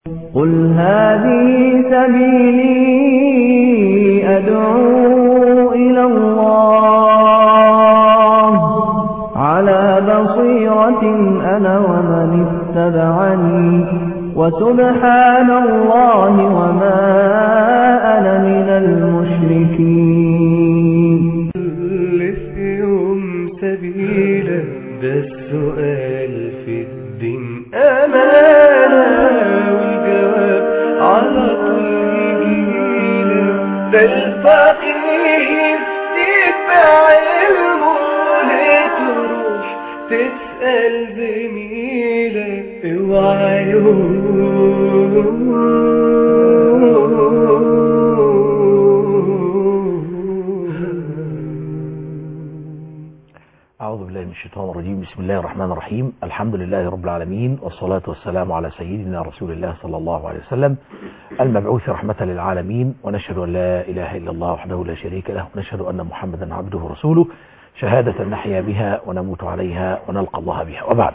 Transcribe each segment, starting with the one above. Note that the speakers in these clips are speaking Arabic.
قل هذه سبيلي أدعو إلى الله على بصيرة أنا ومن اتبعني وسبحان الله وما أنا من المشركين. لسهم سبيلا ده السؤال في الدين أمانة والجواب على طول يجينا ده الفقير تتبع علمه لتروح تسأل زميلك اوعى أعوذ بالله من الشيطان الرجيم. بسم الله الرحمن الرحيم. الحمد لله رب العالمين، والصلاة والسلام على سيدنا رسول الله صلى الله عليه وسلم المبعوث رحمة للعالمين، ونشهد أن لا إله إلا الله وحده لا شريك له، ونشهد أن محمدا عبده ورسوله، شهادة نحيا بها ونموت عليها ونلقى الله بها. وبعد،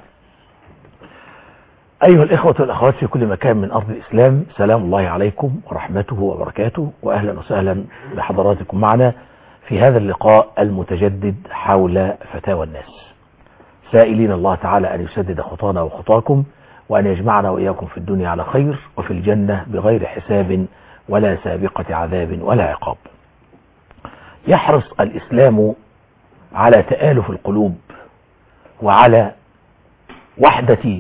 أيها الإخوة والأخوات في كل مكان من أرض الإسلام، سلام الله عليكم ورحمته وبركاته، وأهلا وسهلا بحضراتكم معنا في هذا اللقاء المتجدد حول فتاوى الناس، سائلين الله تعالى أن يسدد خطانا وخطاكم، وأن يجمعنا وإياكم في الدنيا على خير، وفي الجنة بغير حساب ولا سابقة عذاب ولا عقاب. يحرص الإسلام على تآلف القلوب وعلى وحدة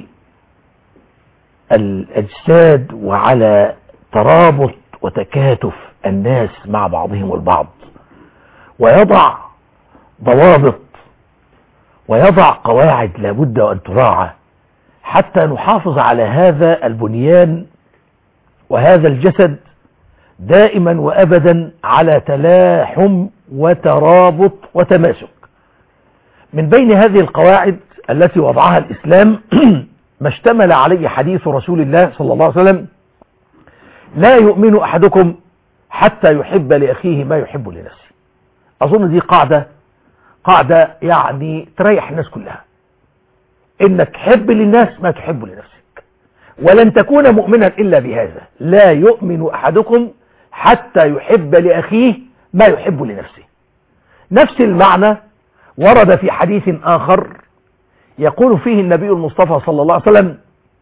الأجساد وعلى ترابط وتكاتف الناس مع بعضهم البعض، ويضع ضوابط ويضع قواعد لابد أن تراعى حتى نحافظ على هذا البنيان وهذا الجسد دائما وأبدا على تلاحم وترابط وتماسك. من بين هذه القواعد التي وضعها الإسلام ما اشتمل عليه حديث رسول الله صلى الله عليه وسلم: لا يؤمن أحدكم حتى يحب لأخيه ما يحب لنفسه. أظن دي قاعدة يعني تريح الناس كلها، إنك حب للناس ما تحب لنفسك، ولن تكون مؤمنا إلا بهذا. لا يؤمن أحدكم حتى يحب لأخيه ما يحب لنفسه. نفس المعنى ورد في حديث آخر يقول فيه النبي المصطفى صلى الله عليه وسلم: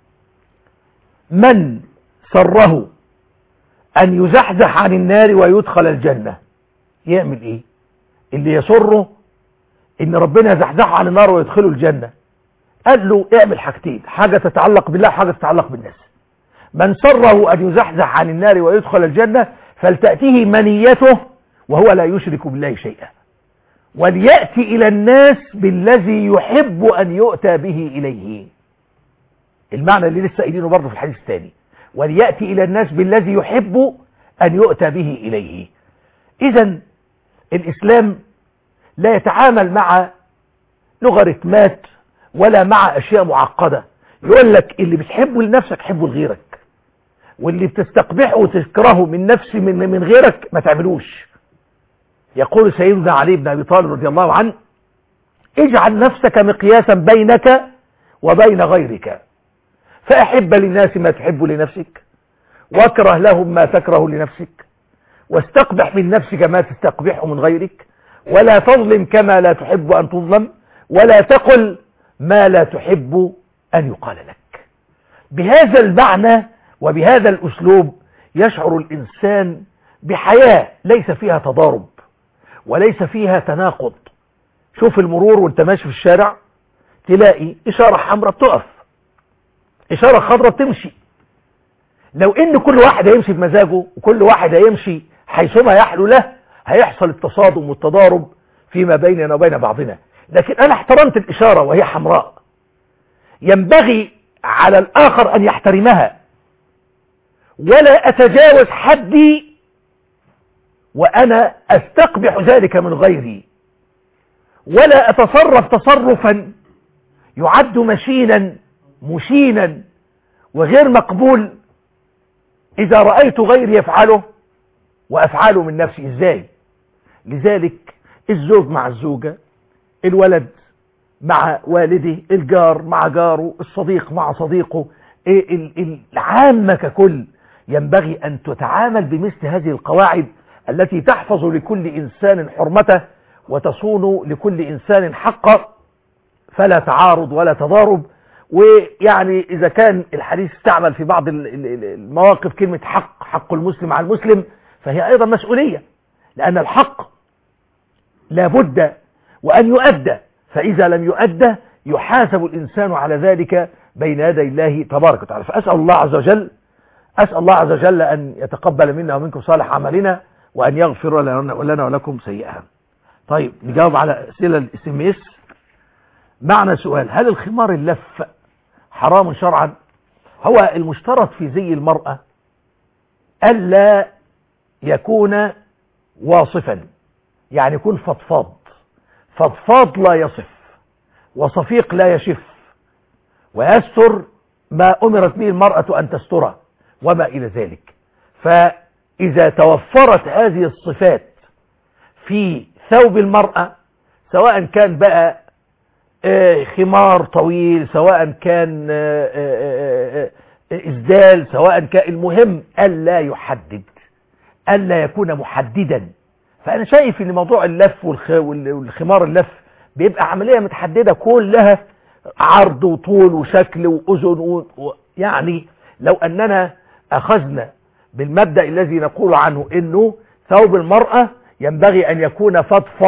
من سره أن يزحزح عن النار ويدخل الجنة يعمل إيه؟ اللي يسره إن ربنا يزحزحه عن النار ويدخله الجنة، قال له اعمل حاجتين: حاجة تتعلق بالله، حاجة تتعلق بالناس. من سره أن يزحزح عن النار ويدخل الجنة فلتأتيه منيته وهو لا يشرك بالله شيئا، وليأتي إلى الناس بالذي يحب أن يؤتى به إليه. المعنى اللي لسه قايلينه برضه في الحديث الثاني: وليأتي إلى الناس بالذي يحب أن يؤتى به إليه. إذن الإسلام لا يتعامل مع لوغاريتمات ولا مع أشياء معقدة. يقول لك اللي بتحبه لنفسك حبه لغيرك، واللي بتستقبحه وتكرهه من نفسي من غيرك ما تعملوش. يقول سيدنا علي بن أبي طالب رضي الله عنه: اجعل نفسك مقياسا بينك وبين غيرك، فأحب للناس ما تحب لنفسك، واكره لهم ما تكره لنفسك، واستقبح من نفسك ما تستقبحه من غيرك، ولا تظلم كما لا تحب أن تظلم، ولا تقل ما لا تحب أن يقال لك. بهذا المعنى وبهذا الأسلوب يشعر الإنسان بحياة ليس فيها تضارب وليس فيها تناقض. شوف المرور وانت ماشي في الشارع تلاقي إشارة حمراء بتقف، إشارة خضراء بتمشي. لو إن كل واحد هيمشي بمزاجه وكل واحد هيمشي حيثما يحلو له هيحصل التصادم والتضارب فيما بيننا وبين بعضنا. لكن أنا احترمت الإشارة وهي حمراء، ينبغي على الآخر أن يحترمها، ولا أتجاوز حدي وأنا أستقبح ذلك من غيري، ولا أتصرف تصرفا يعد مشينا وغير مقبول إذا رأيت غيري يفعله وأفعله من نفسي. إزاي؟ لذلك الزوج مع الزوجة، الولد مع والده، الجار مع جاره، الصديق مع صديقه، العامة ككل ينبغي أن تتعامل بمثل هذه القواعد التي تحفظ لكل إنسان حرمته وتصون لكل إنسان حقه، فلا تعارض ولا تضارب. ويعني إذا كان الحديث استعمل في بعض المواقف كلمة حق المسلم على المسلم، فهي أيضا مسؤولية، لأن الحق لابد وأن يؤدى، فإذا لم يؤدى يحاسب الإنسان على ذلك بين يدي الله تبارك وتعالى. فأسأل الله عز وجل أن يتقبل منا ومنكم صالح عملنا، وأن يغفر لنا ولكم سيئها. طيب نجاوب على أسئلة الاس ام اس. معنى سؤال: هل الخمار اللف حرام شرعا؟ هو المشترط في زي المرأة ألا يكون واصفا، يعني يكون فضفاض لا يصف، وصفيق لا يشف، ويستر ما أمرت به المرأة أن تستره وما إلى ذلك. فإذا توفرت هذه الصفات في ثوب المرأة، سواء كان بقى خمار طويل، سواء كان إسدال، سواء كان، المهم ألا يحدد، ألا يكون محددا. فأنا شايف ان موضوع اللف والخمار اللف بيبقى عملية متحددة كلها، عرض وطول وشكل وأذن يعني لو أننا أخذنا بالمبدأ الذي نقول عنه انه ثوب المرأة ينبغي أن يكون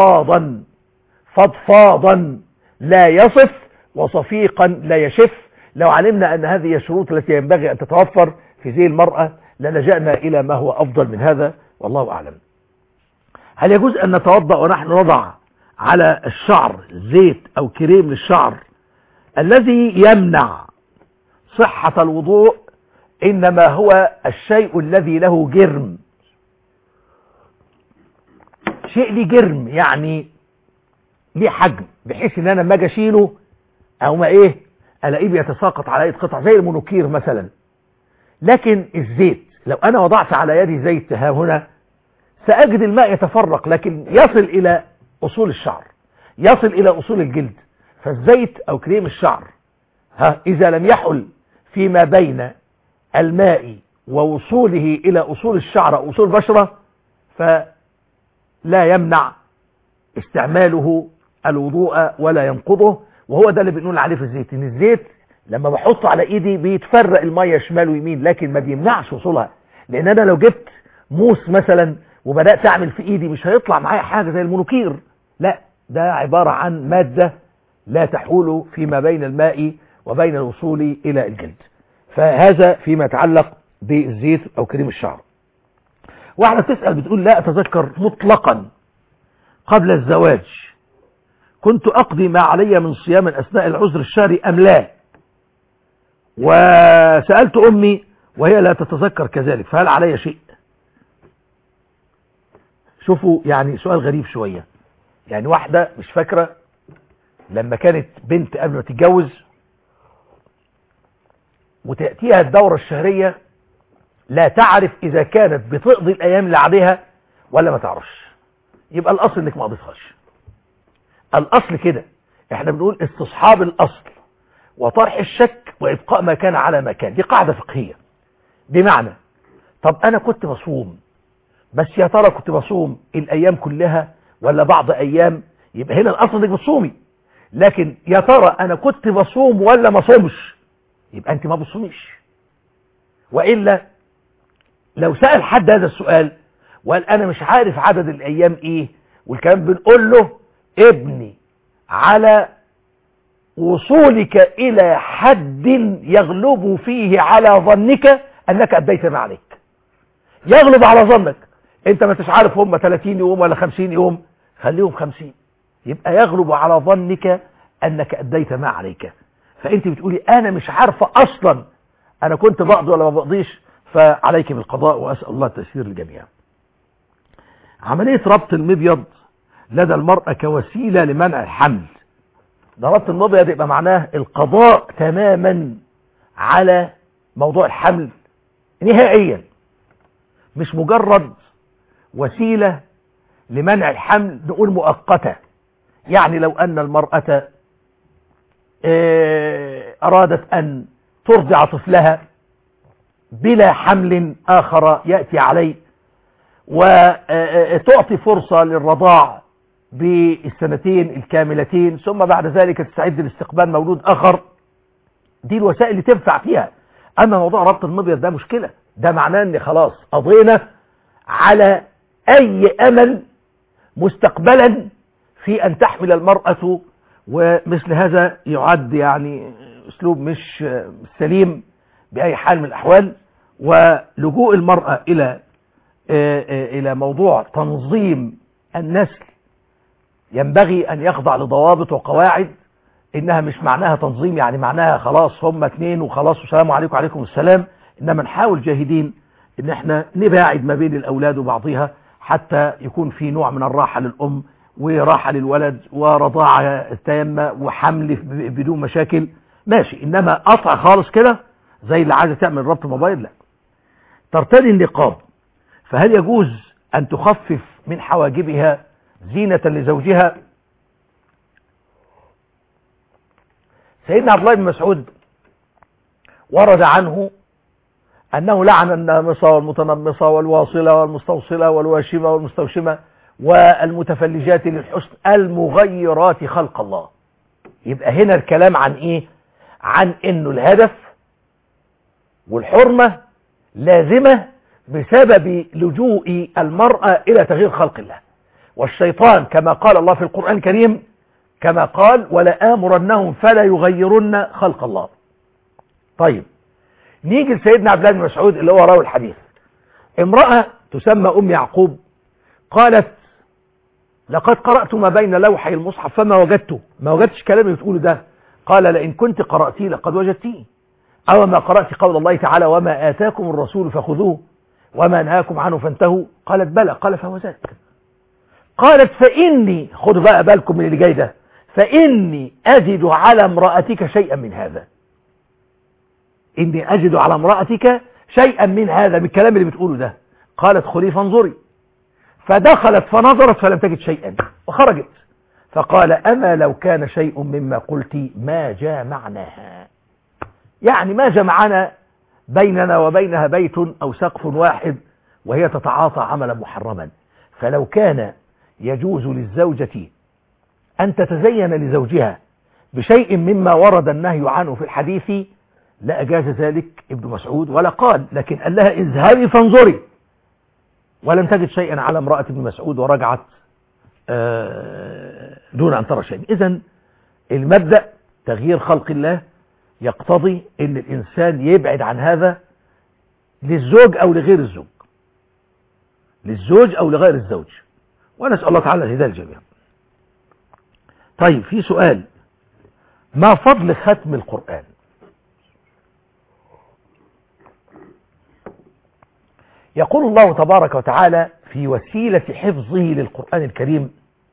فضفاضا لا يصف، وصفيقا لا يشف، لو علمنا أن هذه الشروط التي ينبغي أن تتوفر في زي المرأة للجأنا إلى ما هو أفضل من هذا، والله أعلم. هل يجوز أن نتوضأ ونحن نضع على الشعر زيت أو كريم للشعر؟ الذي يمنع صحة الوضوء إنما هو الشيء الذي له جرم، شيء ليه جرم، يعني ليه حجم، بحيث ان انا لما اجي اشيله او ما الاقيه بيتساقط على يد قطع زي المونوكير مثلا. لكن الزيت لو انا وضعت على يدي زيت هنا ساجد الماء يتفرق، لكن يصل الى اصول الشعر، يصل الى اصول الجلد. فالزيت او كريم الشعر اذا لم يحل فيما بين الماء ووصوله الى اصول الشعر او اصول البشرة فلا يمنع استعماله الوضوء ولا ينقضه. وهو ده اللي بنقول عليه في الزيت، ان الزيت لما بحطه على ايدي بيتفرق المية شمال ويمين، لكن ما بيمنعش وصولها. لان انا لو جبت موس مثلا وبدأت اعمل في ايدي مش هيطلع معايا حاجة زي المونوكير، لا، ده عبارة عن مادة لا تحول فيما بين الماء وبين الوصول الى الجلد. فهذا فيما يتعلق بالزيت او كريم الشعر. واحدة تسأل بتقول: لا اتذكر مطلقا قبل الزواج كنت أقضي ما علي من صيام أثناء العذر الشهري أم لا، وسألت أمي وهي لا تتذكر كذلك، فهل علي شيء؟ شوفوا يعني سؤال غريب شوية. يعني واحدة مش فاكرة لما كانت بنت قبل ما تتجوز وتأتيها الدورة الشهرية لا تعرف إذا كانت بتقضي الأيام اللي عليها ولا ما تعرفش، يبقى الأصل إنك ما قضيتهاش. الأصل كده، احنا بنقول استصحاب الأصل وطرح الشك وإبقاء ما كان على ما كان، دي قاعدة فقهية. بمعنى طب أنا كنت بصوم، بس يا ترى كنت بصوم الأيام كلها ولا بعض أيام؟ يبقى هنا الأصل إنك بتصومي. لكن يا ترى أنا كنت بصوم ولا ما صومش؟ يبقى أنت ما بتصوميش. وإلا لو سأل حد هذا السؤال وقال أنا مش عارف عدد الأيام إيه، والكلام بنقول له ابني على وصولك إلى حد يغلب فيه على ظنك أنك أديت ما عليك. يغلب على ظنك، أنت ما تشعرف هم 30 يوم ولا 50 يوم، خليهم 50، يبقى يغلب على ظنك أنك أديت ما عليك. فأنت بتقولي أنا مش عارفة أصلا أنا كنت بقضي ولا ما بقضيش، فعليك بالقضاء، وأسأل الله التيسير للجميع. عملية ربط المبيض لدى المرأة كوسيلة لمنع الحمل، ده ربط المبيض يبقى معناه القضاء تماما على موضوع الحمل نهائيا، مش مجرد وسيلة لمنع الحمل نقول مؤقتة. يعني لو أن المرأة أرادت أن ترضع طفلها بلا حمل آخر يأتي عليه، وتعطي فرصة للرضاع بالسنتين الكاملتين، ثم بعد ذلك تستعد لاستقبال مولود آخر. دي الوسائل اللي تنفع فيها. أما موضوع ربط المبيض ده مشكلة، ده معناه ان خلاص قضينا على أي أمل مستقبلا في أن تحمل المرأة، ومثل هذا يعد يعني أسلوب مش سليم بأي حال من الأحوال. ولجوء المرأة إلى موضوع تنظيم النسل ينبغي أن يخضع لضوابط وقواعد. إنها مش معناها تنظيم يعني معناها خلاص هم 2 وخلاص والسلام عليكم وعليكم السلام، إنما نحاول جاهدين إن احنا نباعد ما بين الأولاد وبعضها حتى يكون في نوع من الراحة للأم وراحة للولد ورضاعة تامة وحمل بدون مشاكل، ماشي. إنما قطع خالص كده زي اللي عايزة تعمل ربط موبايل، لا. ترتدي النقاب، فهل يجوز أن تخفف من حواجبها زينة لزوجها؟ سيدنا عبد الله بن مسعود ورد عنه أنه لعن النامصة والمتنمصة والواصلة والمستوصلة والواشمة والمستوشمة والمتفلجات للحسن المغيرات خلق الله. يبقى هنا الكلام عن إيه؟ عن إنه الهدف والحرمة لازمة بسبب لجوء المرأة إلى تغيير خلق الله. والشيطان كما قال الله في القرآن الكريم، كما قال ولا آمرنهم فلا يغيرن خلق الله. طيب نيجي لسيدنا عبد الله بن مسعود اللي هو راوي الحديث. امرأة تسمى أم يعقوب قالت لقد قرأت ما بين لوحي المصحف فما وجدته، ما وجدتش كلام اللي بتقوله ده. قال لئن كنت قرأتيه لقد وجدتيه، أو ما قرأت قول الله تعالى وما آتاكم الرسول فخذوه وما نهاكم عنه فانتهوا. قالت بلى. قال فهو ذاك. قالت فإني، خدوا بقى بالكم من اللي جاي ده، فإني أجد على امرأتك شيئا من هذا، إني أجد على امرأتك شيئا من هذا، من الكلام اللي بتقوله ده. قالت خلي فانظري، فدخلت فنظرت فلم تجد شيئا وخرجت. فقال أما لو كان شيء مما قلت ما جامعناها، يعني ما جمعنا بيننا وبينها بيت أو سقف واحد وهي تتعاطى عملا محرما. فلو كان يجوز للزوجة أن تتزين لزوجها بشيء مما ورد النهي عنه في الحديث لا أجاز ذلك ابن مسعود ولا قال، لكن قال لها اذهبي فانظري، ولم تجد شيئا على امرأة ابن مسعود ورجعت دون أن ترى شيئا. إذن المبدأ تغيير خلق الله يقتضي أن الإنسان يبعد عن هذا للزوج أو لغير الزوج، للزوج أو لغير الزوج، ونسأل الله تعالى الهداية الجميع. طيب في سؤال، ما فضل ختم القرآن؟ يقول الله تبارك وتعالى في وسيلة حفظه للقرآن الكريم،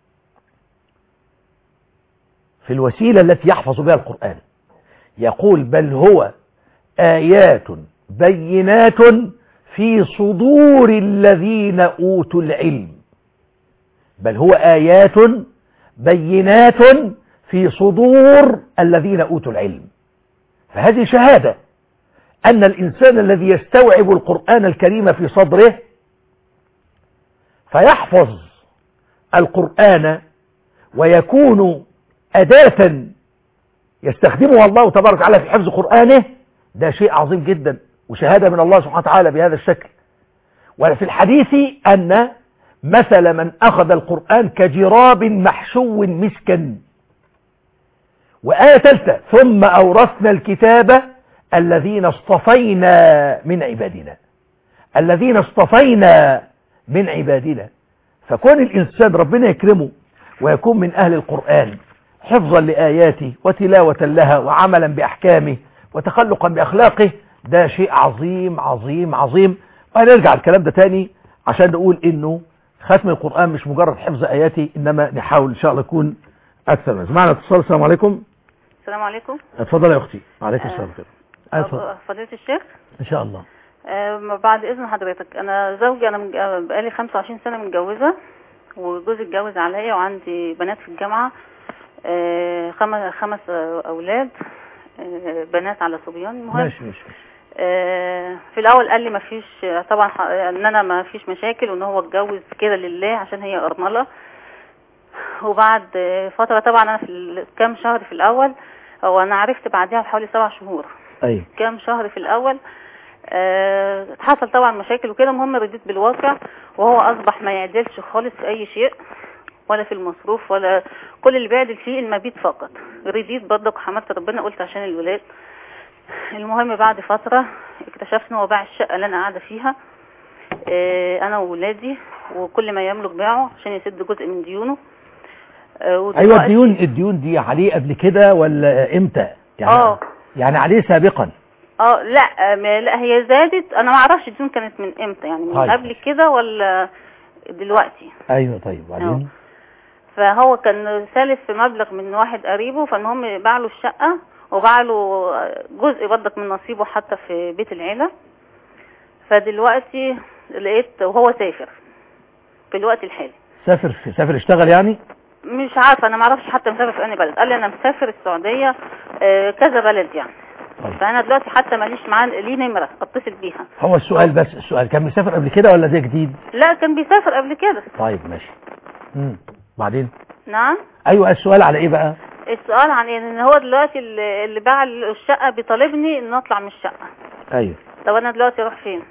في الوسيلة التي يحفظ بها القرآن، يقول بل هو آيات بينات في صدور الذين أوتوا العلم. بل هو آيات بينات في صدور الذين أوتوا العلم. فهذه شهادة أن الإنسان الذي يستوعب القرآن الكريم في صدره فيحفظ القرآن ويكون أداة يستخدمها الله تبارك وتعالى في حفظ قرآنه، ده شيء عظيم جدا وشهادة من الله سبحانه وتعالى بهذا الشكل. وفي الحديث أن مثل من أخذ القرآن كجراب محشو مسكا. وآية ثالثة ثم أورثنا الكتاب الذين اصطفينا من عبادنا، الذين اصطفينا من عبادنا. فكون الإنسان ربنا يكرمه ويكون من أهل القرآن حفظا لآياته وتلاوة لها وعملا بأحكامه وتخلقا بأخلاقه، ده شيء عظيم عظيم عظيم. وهنرجع الكلام ده تاني عشان نقول إنه ختم القرآن مش مجرد حفظ آياته، إنما نحاول إن شاء الله يكون أكثر من معنا اتصال. السلام عليكم. السلام عليكم. اتفضل يا أختي. وعليكم السلام. فضيلة الشيخ إن شاء الله. بعد إذن حضرتك، أنا زوجي أنا بقالي 25 سنة متجوزة، وجوزي اتجوز عليا، وعندي بنات في الجامعة، 5 أولاد. بنات على صبيان. المهم ماشي. في الاول قال لي ما فيش طبعا ان انا ما فيش مشاكل وان هو اتجوز كده لله عشان هي ارمله. وبعد فتره طبعا انا في كام شهر في الاول، هو انا عرفت بعدها بحوالي 7 شهور. ايوه كام شهر في الاول حصل طبعا مشاكل وكده. المهم رديت بالواقع، وهو اصبح ما يعدلش خالص في اي شيء، ولا في المصروف، ولا كل اللي بيعدل فيه المبيت فقط. رديت برضك وحمدت ربنا، قلت عشان الولاد. المهم بعد فترة اكتشفت ان هو باع الشقة اللي انا قاعدة فيها انا وولادي، وكل ما يملك باعه عشان يسد جزء من ديونه. ايوه الديون دي عليه قبل كده ولا امتى يعني؟ يعني عليه سابقا؟ لا هي زادت. انا ما اعرفش الديون كانت من امتى، يعني من قبل كده ولا دلوقتي. ايوه طيب وبعدين؟ فهو كان سالف في مبلغ من واحد قريبه، فانهم باع له الشقه وباع له جزء برضك من نصيبه حتى في بيت العيله. فدلوقتي لقيت وهو سافر في الوقت الحالي. سافر اشتغل يعني؟ مش عارفه، انا ما اعرفش حتى مسافر في اي بلد. قال لي انا مسافر السعوديه كذا بلد يعني. فانا دلوقتي حتى ماليش معاه ليه نمره اتصل بيها. هو السؤال بس السؤال كان بيسافر قبل كده ولا ده جديد؟ لا كان بيسافر قبل كده. طيب ماشي. بعدين؟ نعم. ايوه السؤال على ايه بقى؟ السؤال عن ان هو دلوقتي اللي باع الشقه بيطالبني ان اطلع من الشقه. ايوه. طب انا دلوقتي اروح فين؟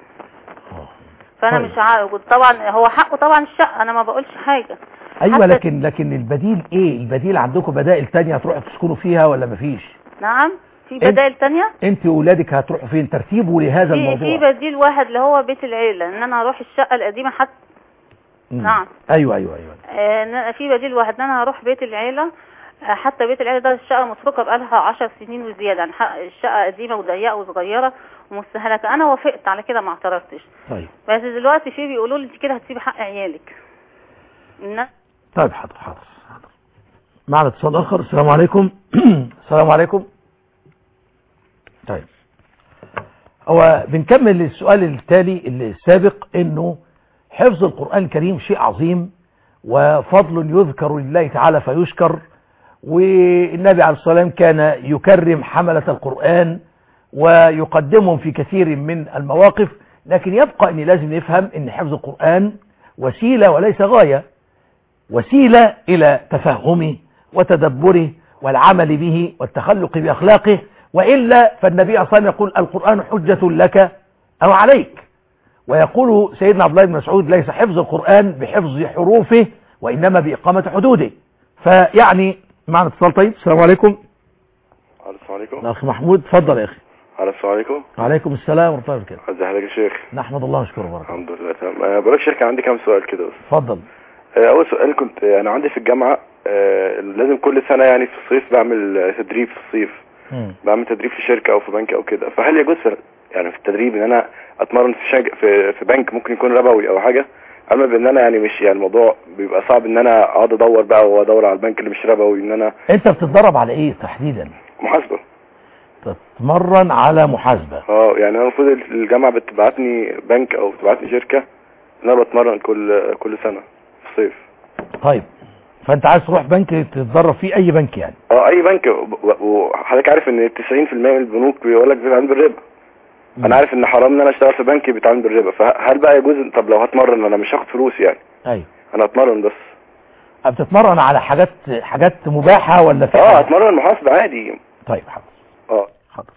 فانا مش عارف. طبعا هو حقه طبعا الشقه، انا ما بقولش حاجه. ايوه لكن البديل ايه؟ البديل عندكم بدائل تانية هتروحوا تسكنوا فيها ولا مفيش؟ نعم في بدائل تانية. انت واولادك هتروحوا فين؟ ترتيبه لهذا الموضوع. في بديل واحد اللي هو بيت العيله، ان انا اروح الشقه القديمه حتى. نعم. ايوه في بديل واحد ان انا هروح بيت العيله. حتى بيت العيله ده الشقه متروكه بقالها 10 سنين وزياده، يعني الشقه قديمه وضيقه وصغيره ومستهلكه. انا وافقت على كده ما اعترضتش. طيب بس دلوقتي في بيقولوا لي انت كده هتسيبي حق عيالك. طيب حاضر. معنا اتصال اخر. السلام عليكم. السلام عليكم. طيب هو بنكمل السؤال التالي السابق، انه حفظ القرآن الكريم شيء عظيم وفضل يذكر لله تعالى فيشكر، والنبي عليه الصلاة والسلام كان يكرم حملة القرآن ويقدمهم في كثير من المواقف. لكن يبقى ان لازم نفهم ان حفظ القرآن وسيلة وليس غاية، وسيلة الى تفهمه وتدبره والعمل به والتخلق بأخلاقه، وإلا فالنبي صلى الله عليه وسلم يقول القرآن حجة لك أو عليك. ويقول سيدنا عبد الله بن مسعود ليس حفظ القرآن بحفظ حروفه وإنما بإقامة حدوده. فيعني معنا اتصال. طيب السلام عليكم. السلام عليكم. الأخ محمود اتفضل يا أخي. السلام عليكم. وعليكم السلام ورحمة الله وبركاته. ازي حضرتك يا شيخ؟ نحمد الله ونشكره وبركاته. الحمد لله تمام. بقول لك شيخ عندي كام سؤال كده بس. اتفضل. اول سؤال، كنت انا عندي في الجامعه لازم كل سنه يعني في الصيف بعمل تدريب في الصيف. بعمل تدريب في شركه او في بنك او كده. فهل يجوز يعني في التدريب ان انا اتمرن في بنك ممكن يكون ربوي او حاجه؟ اما بان انا يعني مش يعني الموضوع بيبقى صعب ان انا اقعد ادور بقى وادور على البنك اللي مش ربوي. ان انا انت بتتدرب على ايه تحديدا؟ محاسبه. تتمرن على محاسبه؟ يعني انا المفروض الجامعه بتبعتني بنك او بتبعتني شركه ان انا بتمرن كل سنه في الصيف. طيب فانت عايز تروح بنك تتدرب فيه، اي بنك يعني؟ اي بنك. وحضرتك عارف ان 90% من البنوك بيقول لك بيتعامل بالربا. انا عارف ان حرام ان انا اشتغل في بنك بيتعامل بالربا. فهل بقى يجوز؟ طب لو هتمرن انا مش هاخد فلوس يعني؟ ايوه انا هتمرن بس. بتتمرن على حاجات مباحه ولا في هتمرن محاسبه عادي. طيب حاضر. حاضر.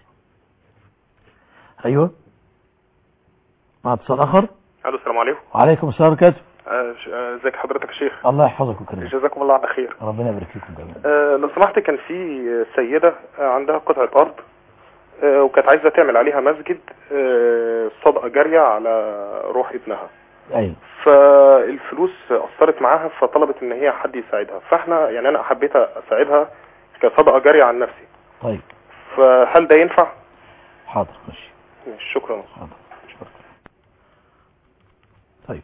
ايوه مع اتصال اخر. الو السلام عليكم. وعليكم السلام ورحمه الله. ازيك حضرتك يا شيخ؟ الله يحفظك ويكرمك. جزاكم الله عن خير. ربنا يبارك فيكم جميعا. لو سمحت، كان في سيده عندها قطعه ارض وكانت عايزه تعمل عليها مسجد صدقه جاريه على روح ابنها. ايوه. فالفلوس اثرت معاها، فطلبت ان هي حد يساعدها. فاحنا يعني انا حبيت اساعدها كصدقه جاريه عن نفسي. طيب فهل ده ينفع؟ حاضر ماشي. شكرا. حاضر. شكرا. طيب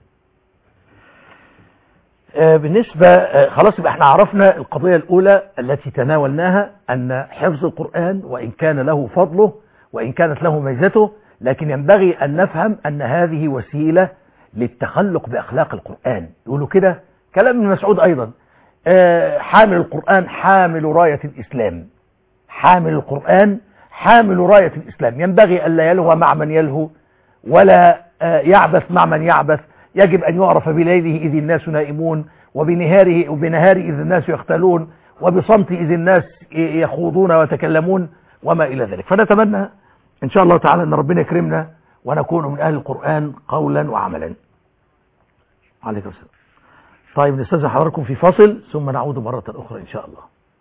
بالنسبة خلاص يبقى احنا عرفنا القضية الأولى التي تناولناها، أن حفظ القرآن وإن كان له فضله وإن كانت له ميزته، لكن ينبغي أن نفهم أن هذه وسيلة للتخلق بأخلاق القرآن. يقولوا كده كلام ابن مسعود أيضا، حامل القرآن حامل راية الإسلام. حامل القرآن حامل راية الإسلام، ينبغي ألا يلهو مع من يلهو ولا يعبث مع من يعبث. يجب أن يعرف بليله إذ الناس نائمون، وبنهاره إذ الناس يختلون، وبصمت إذ الناس يخوضون ويتكلمون وما إلى ذلك. فنتمنى إن شاء الله تعالى أن ربنا يكرمنا ونكون من أهل القرآن قولا وعملا. عليكم السلام. طيب نستأذن حضراتكم في فاصل ثم نعود مرة أخرى إن شاء الله.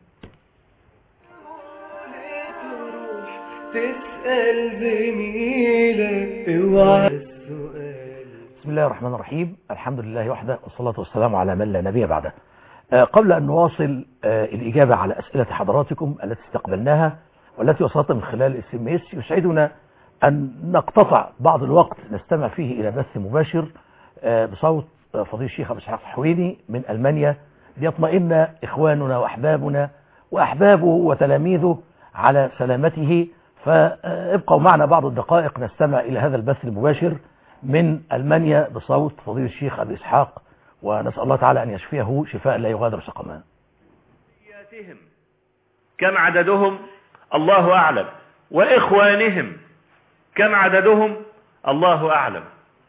تسأل زميلك اوعى السؤال. بسم الله الرحمن الرحيم، الحمد لله وحده والصلاة والسلام على من لا نبي بعده. قبل أن نواصل الإجابة على أسئلة حضراتكم التي استقبلناها والتي وصلتنا من خلال SMS، يسعدنا أن نقتطع بعض الوقت نستمع فيه إلى بث مباشر بصوت فضيل الشيخ أبو إسحاق الحويني من ألمانيا، ليطمئن إخواننا وأحبابنا وأحبابه وتلاميذه على سلامته. فابقوا معنا بعض الدقائق نستمع إلى هذا البث المباشر من ألمانيا بصوت فضيل الشيخ أبو إسحاق، ونسأل الله تعالى أن يشفيه شفاء لا يغادر سقما. كم عددهم؟ الله أعلم. وإخوانهم كم عددهم؟ الله أعلم.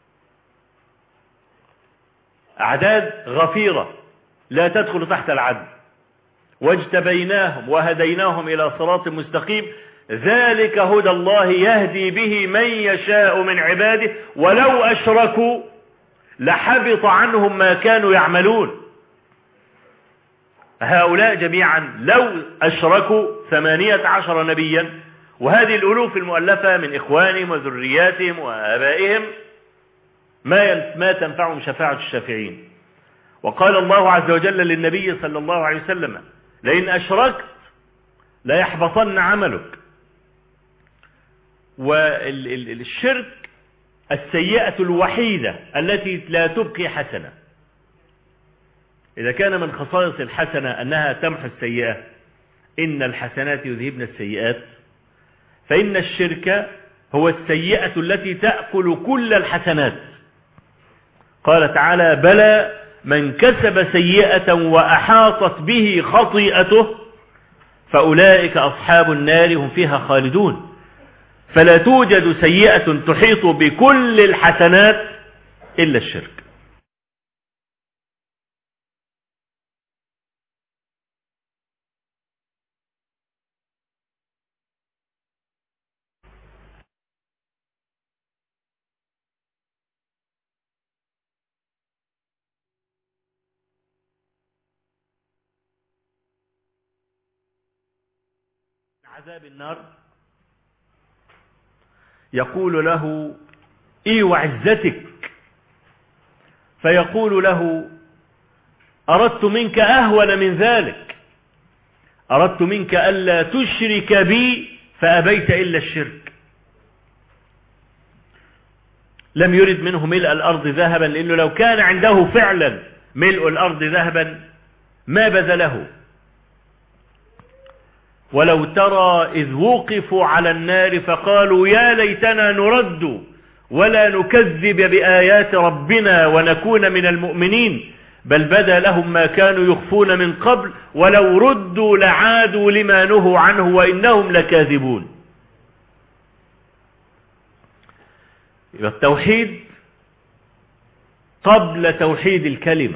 أعداد غفيرة لا تدخل تحت العدل. واجتبيناهم وهديناهم إلى صراط مستقيم، ذلك هدى الله يهدي به من يشاء من عباده ولو أشركوا لحبط عنهم ما كانوا يعملون. هؤلاء جميعا لو أشركوا 18 نبيا، وهذه الألوف المؤلفة من إخوانهم وذرياتهم وآبائهم ما تنفعهم شفاعة الشافعين. وقال الله عز وجل للنبي صلى الله عليه وسلم: لئن أشركت ليحبطن عملك. والشرك السيئة الوحيدة التي لا تبقي حسنة. إذا كان من خصائص الحسنة أنها تمحو السيئة، إن الحسنات يذهبن السيئات، فإن الشرك هو السيئة التي تأكل كل الحسنات. قال تعالى: بلى من كسب سيئة وأحاطت به خطيئته فأولئك أصحاب النار هم فيها خالدون. فلا توجد سيئة تحيط بكل الحسنات إلا الشرك. عذاب النار يقول له: إي وعزتك، فيقول له: أردت منك أهون من ذلك، أردت منك ألا تشرك بي فأبيت إلا الشرك. لم يرد منه ملء الأرض ذهبا، لأنه لو كان عنده فعلا ملء الأرض ذهبا ما بذله. ولو ترى إذ وقفوا على النار فقالوا: يا ليتنا نرد ولا نكذب بآيات ربنا ونكون من المؤمنين، بل بدا لهم ما كانوا يخفون من قبل ولو ردوا لعادوا لما نهوا عنه وإنهم لكاذبون. التوحيد قبل توحيد الكلمة.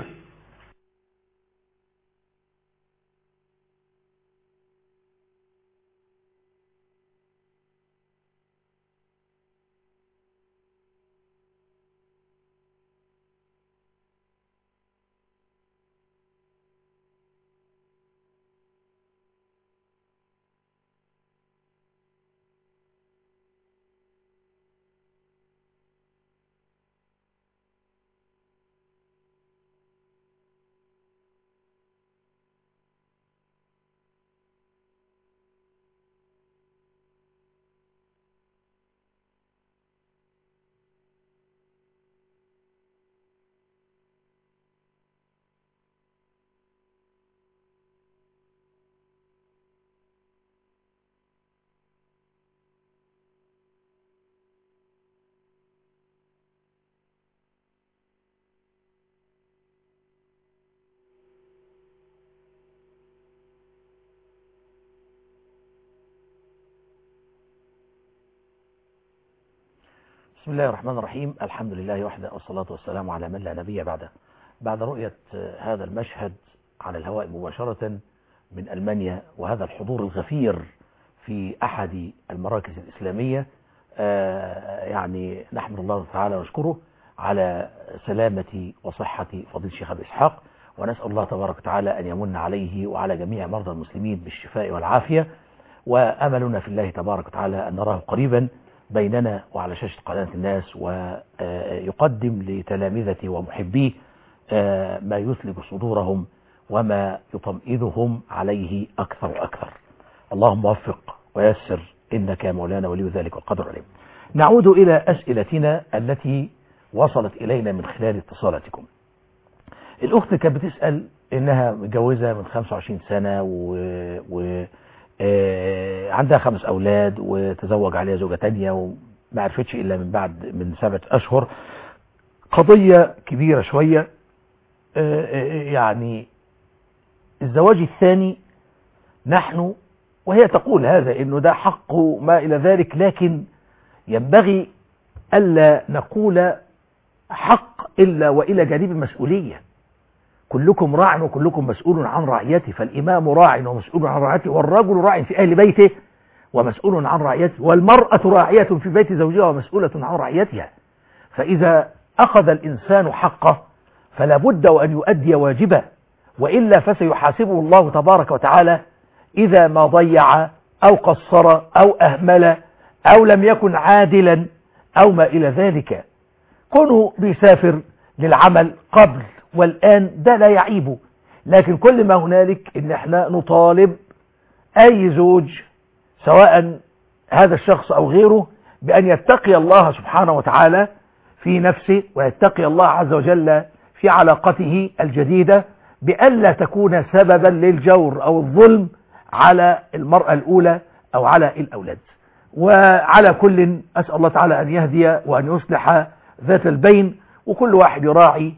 بسم الله الرحمن الرحيم. الحمد لله وحده والصلاة والسلام على من لا نبي بعده. بعد رؤية هذا المشهد على الهواء مباشرة من ألمانيا وهذا الحضور الغفير في أحد المراكز الإسلامية، يعني نحمد الله تعالى ونشكره على سلامة وصحة فضيلة الشيخ أبي إسحاق، ونسأل الله تبارك وتعالى أن يمن عليه وعلى جميع مرضى المسلمين بالشفاء والعافية، وأملنا في الله تبارك وتعالى أن نراه قريبا بيننا وعلى شاشة قناة الناس، ويقدم لتلامذته ومحبيه ما يثلج صدورهم وما يطمئنهم عليه أكثر وأكثر. اللهم وفق ويسر، إنك يا مولانا ولي ذلك والقدر عليه. نعود إلى أسئلتنا التي وصلت إلينا من خلال اتصالاتكم. الأخت كانت بتسأل إنها متجوزة من 25 سنة عندها 5 أولاد، وتزوج عليها زوجة تانية وما عرفتش إلا من 7 أشهر. قضية كبيرة شوية، يعني الزواج الثاني نحن، وهي تقول هذا إنه ده حق ما إلى ذلك، لكن ينبغي ألا نقول حق إلا وإلى جانب المسؤولية. كلكم راع وكلكم مسؤول عن رعيته، فالإمام راع ومسؤول عن رعيته، والرجل راع في أهل بيته ومسؤول عن رعيته، والمرأة راعية في بيت زوجها ومسؤولة عن رعيتها. فإذا أخذ الإنسان حقه فلا بد وأن يؤدي واجبه، وإلا فسيحاسبه الله تبارك وتعالى إذا ما ضيع أو قصر أو أهمل أو لم يكن عادلا أو ما إلى ذلك. كونه بيسافر للعمل قبل والآن ده لا يعيبه، لكن كل ما هنالك إن احنا نطالب أي زوج سواء هذا الشخص أو غيره بأن يتقي الله سبحانه وتعالى في نفسه، ويتقي الله عز وجل في علاقته الجديدة، بألا تكون سببا للجور أو الظلم على المرأة الأولى أو على الأولاد. وعلى كل أسأل الله تعالى أن يهدي وأن يصلح ذات البين، وكل واحد يراعي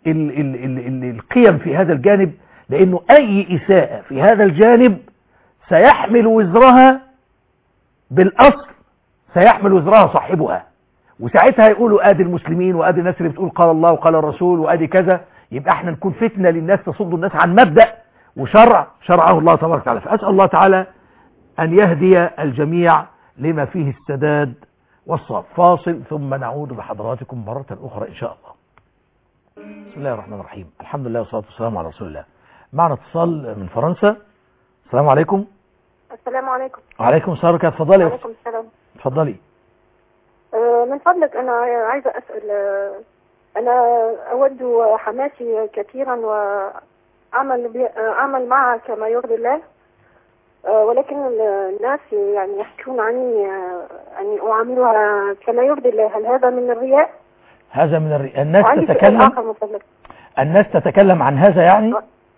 القيم في هذا الجانب، لأنه أي إساءة في هذا الجانب سيحمل وزرها، بالأصل سيحمل وزرها صاحبها، وساعتها يقولوا آدي المسلمين وآدي الناس اللي بتقول قال الله وقال الرسول وآدي كذا، يبقى احنا نكون فتنة للناس، تصد الناس عن مبدأ وشرع شرعه الله تبارك وتعالى. فأسأل الله تعالى أن يهدي الجميع لما فيه السداد والصواب. فاصل ثم نعود بحضراتكم مرة أخرى إن شاء الله. بسم الله الرحمن الرحيم. الحمد لله والصلاة والسلام على رسول الله. معنا اتصال من فرنسا. السلام عليكم. السلام عليكم. وعليكم السلام. اتفضلي. وعليكم السلام. اتفضلي. من فضلك أنا عايزة أسأل، أنا أود حماتي كثيرا وأعمل معها كما يرضي الله، ولكن الناس يعني يحكون عني أني أعاملها كما يرضي الله. هل هذا من الرياء؟ هذا من الرياء. الناس تتكلم عن هذا يعني؟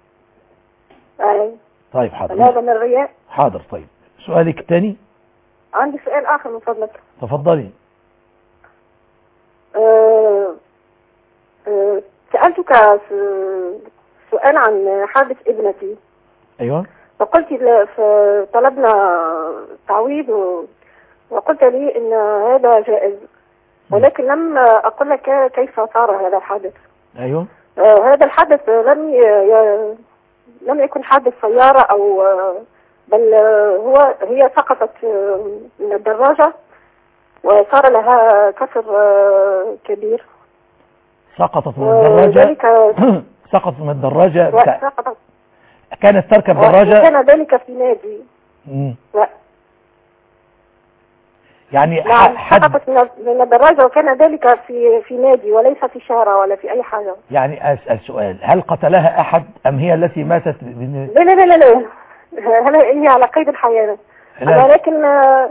طيب حاضر. هل هذا من الرياء؟ حاضر. طيب سؤالك الثاني. عندي سؤال آخر من فضلك. تفضلي. سألتك سؤال عن حادث ابنتي. أيوة. فقلت طلبنا تعويض وقلت لي إن هذا جائز، ولكن لم أقول لك كيف صار هذا الحادث. أيوة. هذا الحادث لم يكن حادث سيارة أو بل هي سقطت من الدراجة وصار لها كسر كبير. سقطت من الدراجة. سقطت من الدراجة. كانت تركب دراجة. كان ذلك في نادي. يعني سقطت من الدراجة وكان ذلك في نادي وليس في شارع ولا في أي حاجة. يعني أسأل سؤال، هل قتلها أحد أم هي التي ماتت؟ لا لا لا لا، هي على قيد الحياة، ولكن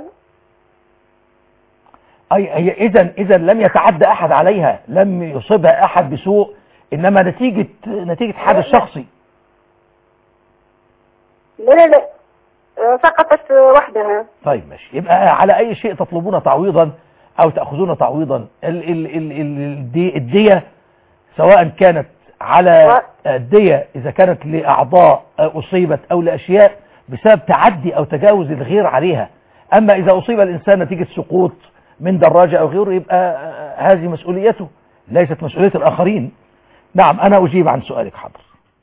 هي إذا لم يتعدى أحد عليها، لم يصيبها أحد بسوء، إنما نتيجة حادث شخصي. لا لا لا، سقطت وحدها. طيب ماشي. يبقى على أي شيء تطلبون تعويضا أو تأخذون تعويضا. الدية سواء كانت على الدية إذا كانت لأعضاء أصيبت أو لأشياء بسبب تعدي أو تجاوز الغير عليها. أما إذا أصيب الإنسان نتيجة سقوط من دراجة أو غيره يبقى هذه مسؤوليته ليست مسؤولية الآخرين. نعم أنا أجيب عن سؤالك. حاضر.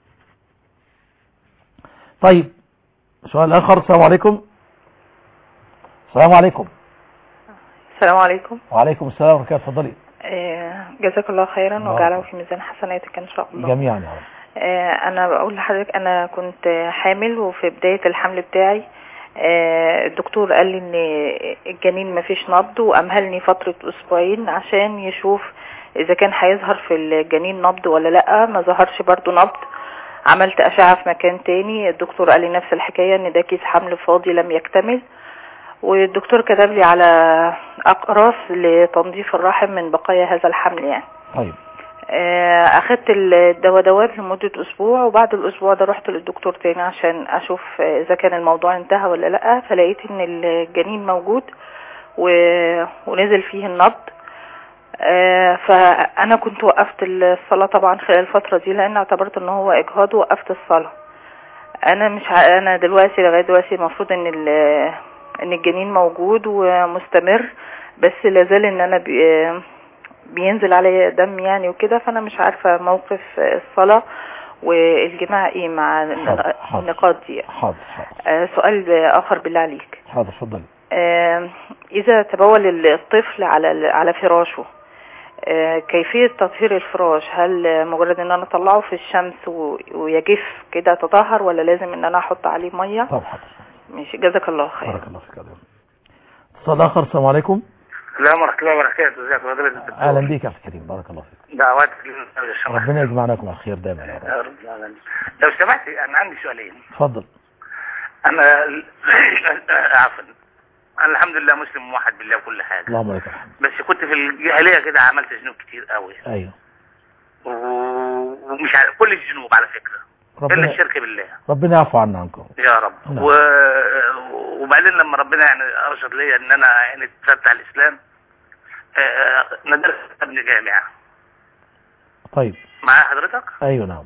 طيب سؤال آخر. السلام عليكم. السلام عليكم. السلام عليكم. وعليكم السلام ورحمة الله. اتفضلي. جزاك الله خيرا وجعله في ميزان حسناتك إن شاء الله جميعا يا رب. أنا بقول لحضرتك أنا كنت حامل وفي بداية الحمل بتاعي الدكتور قال لي إن الجنين مفيش نبض وأمهلني فترة أسبوعين عشان يشوف إذا كان هيظهر في الجنين نبض ولا لأ. ما ظهرش برضو نبض. عملت أشعة في مكان تاني الدكتور قال لي نفس الحكاية إن ده كيس حمل فاضي لم يكتمل. والدكتور كتب لي على أقراص لتنظيف الرحم من بقايا هذا الحمل يعني. طيب. أخدت الدواء لمدة أسبوع وبعد الأسبوع ده رحت للدكتور تاني عشان أشوف إذا كان الموضوع انتهى ولا لأ. فلقيت إن الجنين موجود ونزل فيه النبض. فأنا كنت وقفت الصلاة طبعا خلال الفترة دي لأن اعتبرت إن هو إجهاض ووقفت الصلاة. أنا دلوقتي لغاية دلوقتي المفروض إن الجنين موجود ومستمر بس لازال إن أنا بينزل علي دم يعني وكده. فأنا مش عارفة موقف الصلاة والجماع إيه مع النقاط دي. حاضر. سؤال آخر بالله عليك. حاضر اتفضلي. إذا تبول الطفل على فراشه كيفية تطهير الفراش؟ هل مجرد ان انا اطلعه في الشمس ويجف كده تطهر ولا لازم ان انا احط عليه مية؟ طبعا. ماشي جزاك الله خير. بارك الله فيك. اتصال اخر. السلام عليكم. السلام ورحمة الله وبركاته. ازيك يا فضيلة الدكتور؟ اهلا بيك يا اخي كريم. بارك الله فيك. دعوات ربنا يجمعناكم على خير دايما يا رب. لو سمحت انا عندي سؤالين. اتفضل. انا عفوا انا الحمد لله مسلم موحد بالله وكل حاجه. اللهم لك الحمد. بس كنت في الجاهليه كده عملت ذنوب كتير قوي. ايوه. ومش عارف كل الذنوب على فكره الا الشرك بالله. ربنا يعفو عنا عنكم يا رب. نعم. وبعدين لما ربنا يعني ارشد ليا ان انا يعني اتفتح الاسلام ندرس ابن جامعه. طيب. معايا حضرتك؟ ايوه نعم.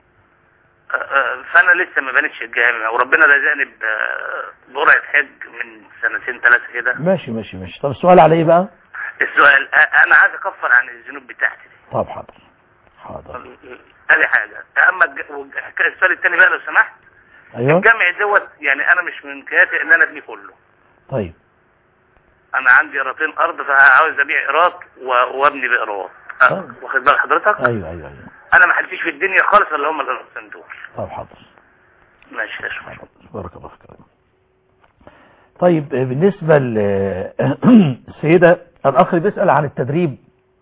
فانا لسه ما بنتش الجامعه وربنا رزقني بجرعه حج من سنتين ثلاثه كده. ماشي. طب السؤال على ايه بقى؟ السؤال انا عايز اكفر عن الذنوب بتاعتي دي. طب حاضر. هذه حاجه. اما السؤال الثاني بقى لو سمحت. ايوه. الجامع دوت يعني انا مش من امكانياتي ان انا ابنيه كله. طيب. انا عندي قيراطين ارض فعاوز ابيع قيراط وابني بقيراط. واخد بال حضرتك؟ ايوه. انا ما حلفيش في الدنيا خالص الا هم القيراطين دول. طب حاضر. ماشي يا شيخ. بارك الله فيك. طيب بالنسبه للسيده الاخ بيسال عن التدريب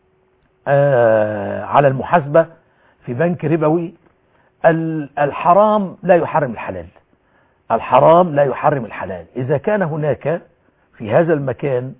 على المحاسبه في بنك ربوي. الحرام لا يحرم الحلال. الحرام لا يحرم الحلال. إذا كان هناك في هذا المكان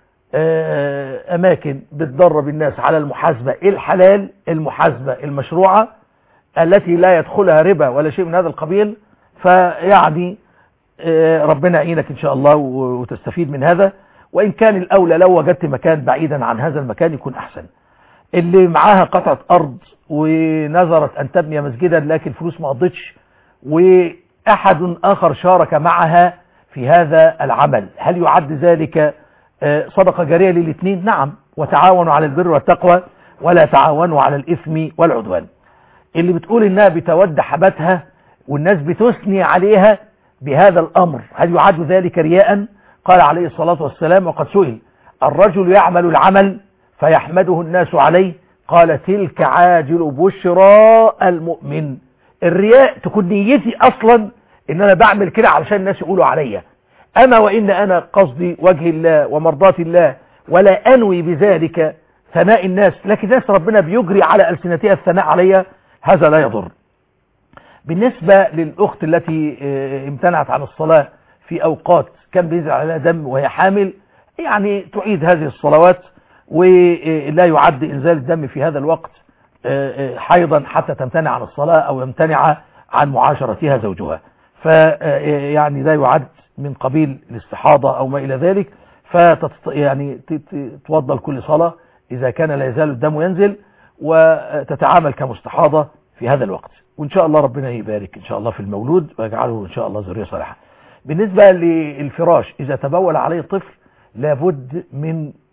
أماكن بتدرب الناس على المحاسبة الحلال، المحاسبة المشروعة التي لا يدخلها ربا ولا شيء من هذا القبيل، فيعني ربنا يعينك إن شاء الله وتستفيد من هذا. وإن كان الأولى لو وجدت مكان بعيدا عن هذا المكان يكون أحسن. اللي معاها قطعة أرض ونظرت أن تبني مسجدا لكن فلوس ما قضتش وأحد آخر شارك معها في هذا العمل، هل يعد ذلك صدقة جارية للاثنين؟ نعم. وتعاونوا على البر والتقوى ولا تعاونوا على الإثم والعدوان. اللي بتقول إنها بتود حبتها والناس بتثني عليها بهذا الأمر، هل يعد ذلك رياء؟ قال عليه الصلاة والسلام وقد سئل: الرجل يعمل العمل فيحمده الناس عليه، قال: تلك عاجل بشرى المؤمن. الرياء تكون نيتي أصلا إن أنا بعمل كده علشان الناس يقولوا عليا، أما وإن أنا قصدي وجه الله ومرضاة الله ولا أنوي بذلك ثناء الناس، لكن الناس ربنا بيجري على ألسنتها الثناء عليا، هذا لا يضر. بالنسبة للأخت التي امتنعت عن الصلاة في أوقات كان بينزل عليها دم وهي حامل، يعني تعيد هذه الصلوات ولا يعد إنزال الدم في هذا الوقت حيضا حتى تمتنع عن الصلاة أو يمتنع عن معاشرتها زوجها، فيعني لا يعد من قبيل الاستحاضة أو ما إلى ذلك، يعني توضل كل صلاة إذا كان لا يزال الدم ينزل وتتعامل كمستحاضة في هذا الوقت. وإن شاء الله ربنا يبارك إن شاء الله في المولود ويجعله إن شاء الله ذرية صالحة. بالنسبة للفراش إذا تبول عليه طفل لابد من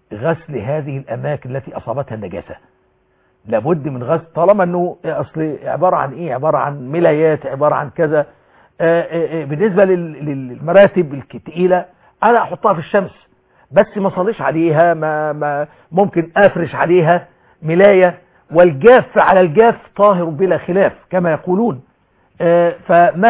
غسل هذه الأماكن التي أصابتها النجاسة. لابد من غسل، طالما أنه أصل عبارة عن إيه؟ عبارة عن ملايات، عبارة عن كذا. بالنسبة للمراتب الثقيلة أنا أحطها في الشمس، بس ما صليش عليها، ما ممكن أفرش عليها ملاية، والجاف على الجاف طاهر بلا خلاف كما يقولون. فما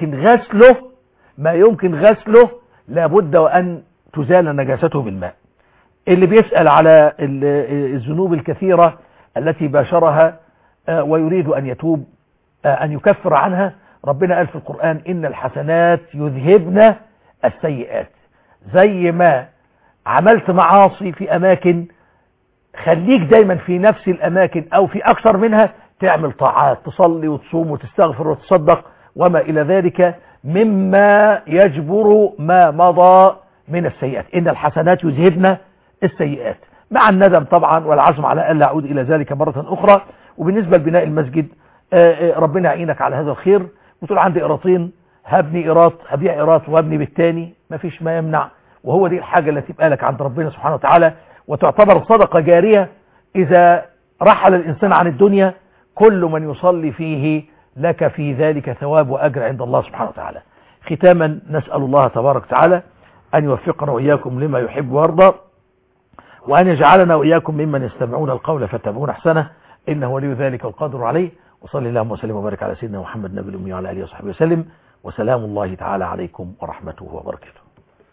يمكن غسله لابد وأن تزال نجاسته بالماء. اللي بيسأل على الذنوب الكثيرة التي باشرها ويريد أن يتوب أن يكفر عنها، ربنا قال في القرآن إن الحسنات يذهبن السيئات. زي ما عملت معاصي في أماكن، خليك دايما في نفس الأماكن أو في أكثر منها تعمل طاعات، تصلي وتصوم وتستغفر وتصدق وما إلى ذلك مما يجبر ما مضى من السيئات. إن الحسنات يذهبن السيئات، مع الندم طبعا والعزم على ألا أعود إلى ذلك مرة أخرى. وبالنسبة لبناء المسجد، ربنا يعينك على هذا الخير، وتقول عندي قيراطين، هبني قيراط، هبيع قيراط وابني بالتاني، مفيش ما يمنع. وهو دي الحاجة التي تبقى لك عند ربنا سبحانه وتعالى، وتعتبر صدقة جارية. إذا رحل الإنسان عن الدنيا كل من يصلي فيه لك في ذلك ثواب وأجر عند الله سبحانه وتعالى. ختاما نسأل الله تبارك وتعالى أن يوفقنا وإياكم لما يحب ويرضى، وأن يجعلنا وإياكم ممن يستمعون القول فيتبعون أحسنه، إنه ولي ذلك والقادر عليه. وصلي اللهم وسلم وبارك على سيدنا محمد النبي الأمي وعلى آله وصحبه وسلم، وسلام الله تعالى عليكم ورحمته وبركاته.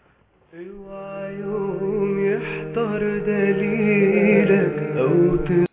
اوعى يوم يحضر دليلك أو